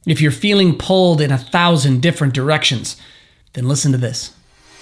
If you're feeling pulled in 1,000 different directions, then listen to this.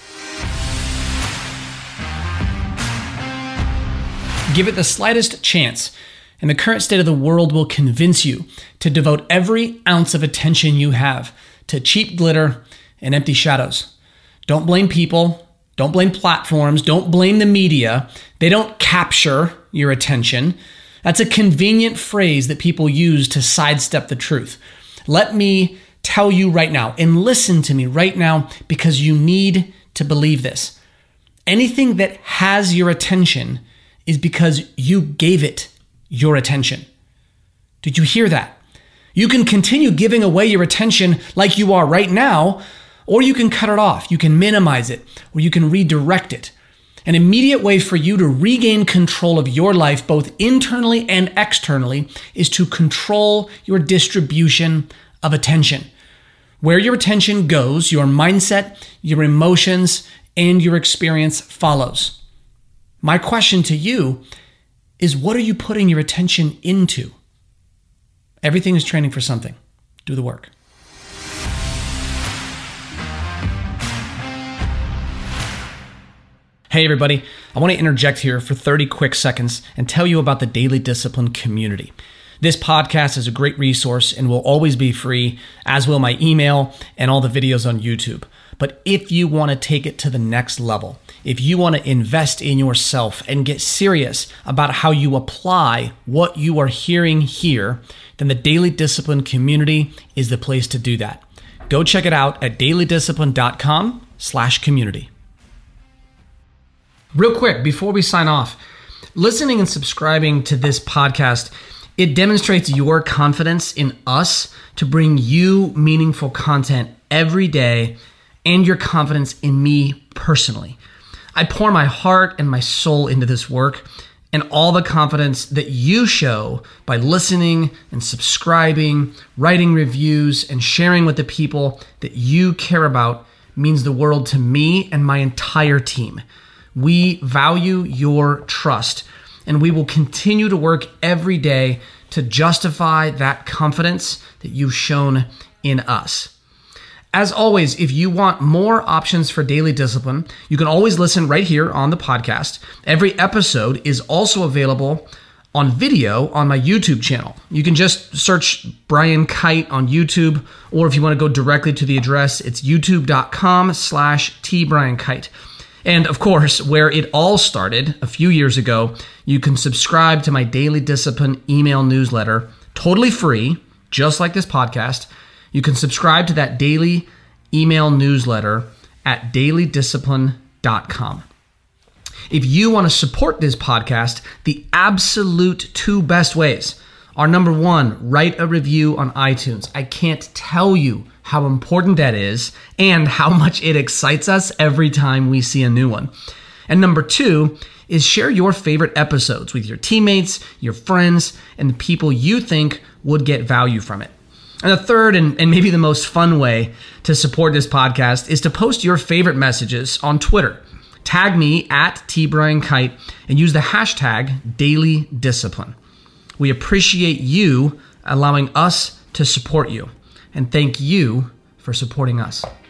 Give it the slightest chance, and the current state of the world will convince you to devote every ounce of attention you have to cheap glitter and empty shadows. Don't blame people. Don't blame platforms. Don't blame the media. They don't capture your attention. That's a convenient phrase that people use to sidestep the truth. Let me tell you right now, and listen to me right now, because you need to believe this. Anything that has your attention is because you gave it your attention. Did you hear that? You can continue giving away your attention like you are right now, or you can cut it off. You can minimize it, or you can redirect it. An immediate way for you to regain control of your life, both internally and externally, is to control your distribution of attention. Where your attention goes, your mindset, your emotions, and your experience follows. My question to you is, what are you putting your attention into? Everything is training for something. Do the work. Hey everybody, I want to interject here for 30 quick seconds and tell you about the Daily Discipline community. This podcast is a great resource and will always be free, as will my email and all the videos on YouTube. But if you want to take it to the next level, if you want to invest in yourself and get serious about how you apply what you are hearing here, then the Daily Discipline community is the place to do that. Go check it out at dailydiscipline.com/community. Real quick, before we sign off, listening and subscribing to this podcast, it demonstrates your confidence in us to bring you meaningful content every day, and your confidence in me personally. I pour my heart and my soul into this work, and all the confidence that you show by listening and subscribing, writing reviews, and sharing with the people that you care about means the world to me and my entire team. We value your trust, and we will continue to work every day to justify that confidence that you've shown in us. As always, if you want more options for daily discipline, you can always listen right here on the podcast. Every episode is also available on video on my YouTube channel. You can just search Brian Kight on YouTube, or if you want to go directly to the address, it's youtube.com/tbriankite. And of course, where it all started a few years ago, you can subscribe to my Daily Discipline email newsletter, totally free, just like this podcast. You can subscribe to that daily email newsletter at dailydiscipline.com. If you want to support this podcast, the absolute two best ways are, number one, write a review on iTunes. I can't tell you how important that is and how much it excites us every time we see a new one. And number two is share your favorite episodes with your teammates, your friends, and the people you think would get value from it. And the third and maybe the most fun way to support this podcast is to post your favorite messages on Twitter. Tag me at tbriankite and use the hashtag dailydiscipline. We appreciate you allowing us to support you. And thank you for supporting us.